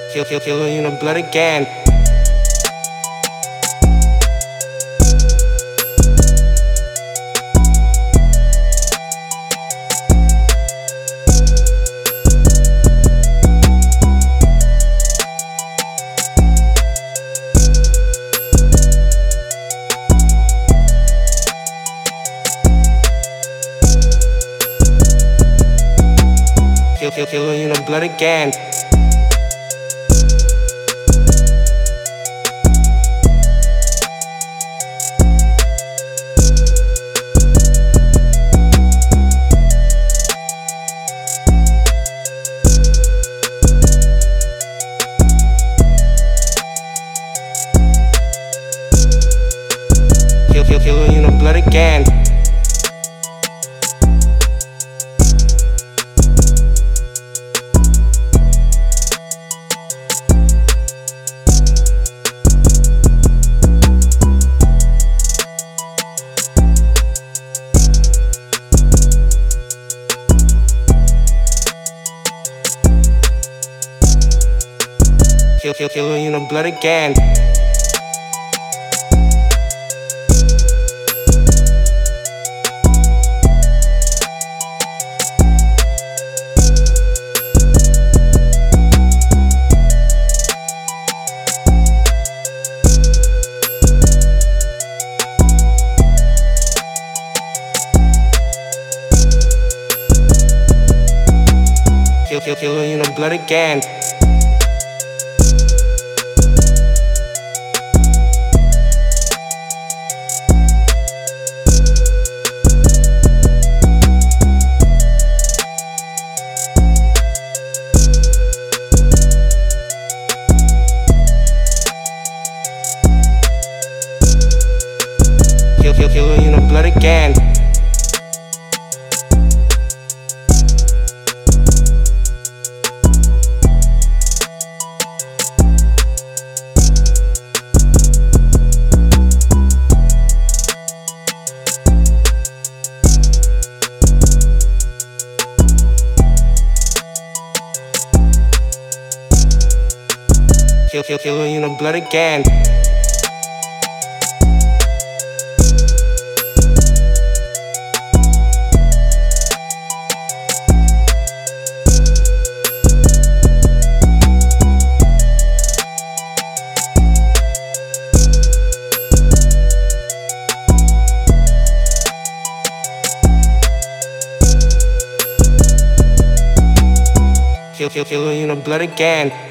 Kill you in the blood again. Kill you in the blood again. Kill you in the blood again. Kill you in the blood again. Kill you in the blood again. Kill you in the blood again. Kill you in the blood again. Kill you in the blood again.